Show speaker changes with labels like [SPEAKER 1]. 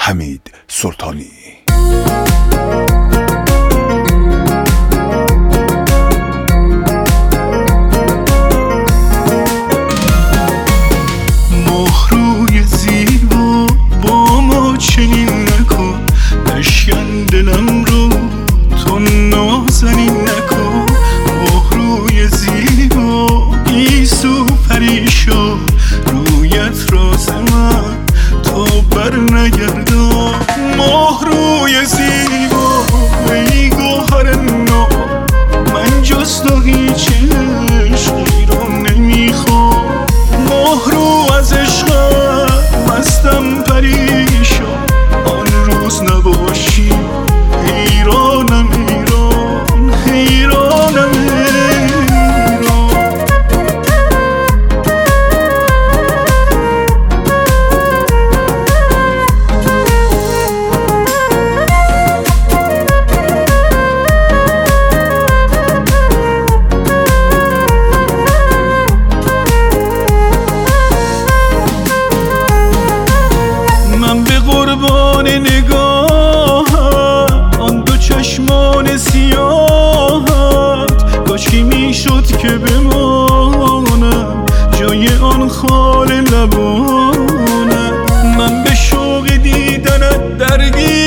[SPEAKER 1] حمید سلطانی.
[SPEAKER 2] مهروی زیبا با ما چنین نکن، بشکن دلم رو تو نازنین نکن. مهروی زیبا گیسو پریشان، رویت راز من تو بر نگردان. مهروی زیبا ای گوهر نو، من جز تو هیچ عشقی رو نمیخوام. مهرو از عشقم مستم پریشان، آن روز نباشی حیرانم حیران، حیرانم حیران. من به قربان نگاهم، آن دو چشمان سیاهت، کاشکی میشد که بمانم جای آن خال لبانم. من به شوق دیدنت درگیر